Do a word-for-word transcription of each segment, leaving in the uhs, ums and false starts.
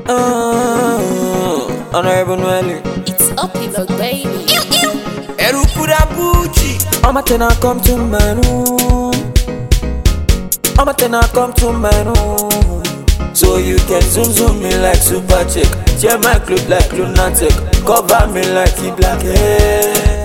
Uh, Honorable Nweli. It's up, Vlog, baby. Erupura Gucci. I'ma tell her come to my room. I'ma tell her come to my room. So you can zoom zoom me like super chick. Share my clothes like lunatic. Cover me like he black hair.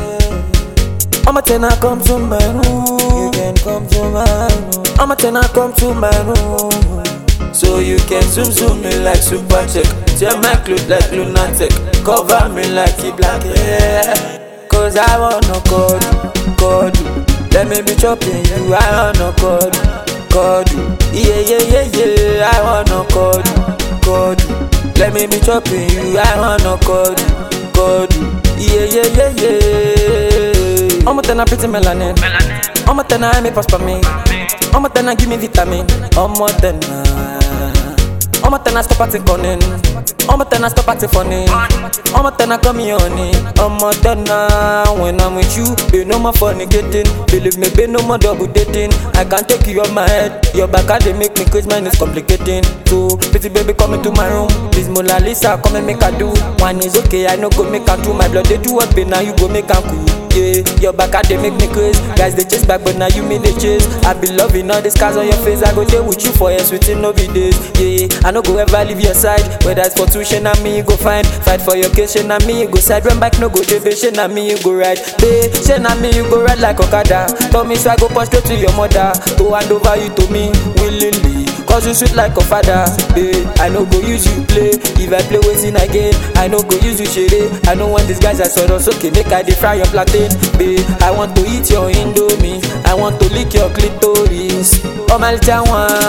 I'ma tell her come to my room. You can come to my room. I'ma tell her come to my room. So you can zoom zoom me like super chick. Share my clothes like lunatic. Cover me like he black hair. Cause I wanna call you, call you. Let me be chopping you, I wanna call you, call you. Yeah, yeah, yeah, yeah, I wanna call you, call you. Let me be chopping you, I wanna call you, call you. Yeah, yeah, yeah, yeah. I'ma tell her pretty melanin, I'ma tell her me pass for me, I'ma tell her give me vitamin, I'ma tell her I'ma tell her stop acting cunning, I'ma tell her stop acting funny, I'ma tell her come here honey, I'ma tell her when I'm with you, be no more fornicating, believe me, be no more double dating. I can't take you off my head, your back they make me crazy, mine is complicating. So pretty baby come into my room, this Mona Lisa come and make her do. One is okay, I no go make her do, my blood they do what be now you go make her cool. Yeah, your back they make me crazy, guys they chase back but now you me they chase. I be loving all the scars on your face, I go there with you for years within no be days. Yeah, I no go ever leave your side, whether it's for tuition and me you go find, fight for your case and me you go side, run back no go debate, and me you go ride, babe, and me you go ride like Okada. Tell me so I go punch straight to your mother, to hand over you to me willingly, cause you sweet like a father. Babe, I no go use you play, if I play wasting again, I no go use you shade. I know when these guys are sort of okay, make I dey fry your plantain. Babe, I want to eat your indomie, I want to lick your clitoris. Oh my little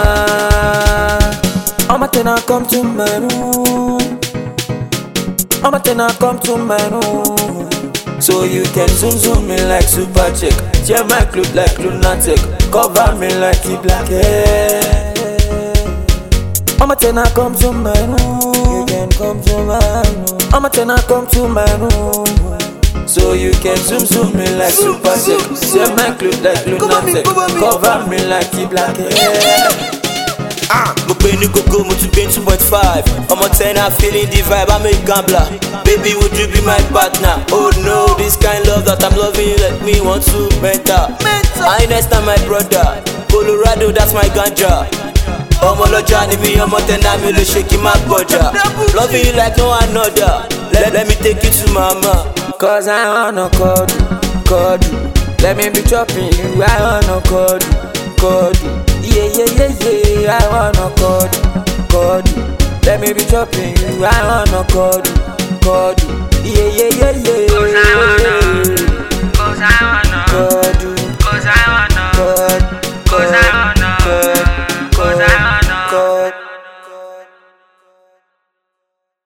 one, I'ma tell her come to my room, I'ma tell her come to my room. So you can zoom zoom me like super chick. Share my clothes like lunatic. Cover me like he black hair. I'ma tell her come to my room. You can come to my room. I'ma tell her come to my room. So you can zoom zoom me like super chick. Share my clothes like lunatic. Cover me like he black hair. Ah, mo gbé ní gogo, mo tún gbé two point five. Ọmọ ten, I'm feeling the vibe, I'm a gambler. Baby, would you be my partner? Oh no, this kind love that I'm loving you let me want to mental. I next time my brother, Colorado, that's my ganja. Ọmọ lọ́jà ni mi, ọmọ ten, I'm really shaking my body. Loving you like no another. Let, let me take you to mama. Cause I wanna call you, call you. Let me be chopping you, I wanna call you, call you. Yeah, yeah, yeah, yeah, I wanna call you, call you. Let me be chopping you, I wanna call you, call you. Yeah, yeah, yeah, yeah. Cause I wanna, cause I wanna call you.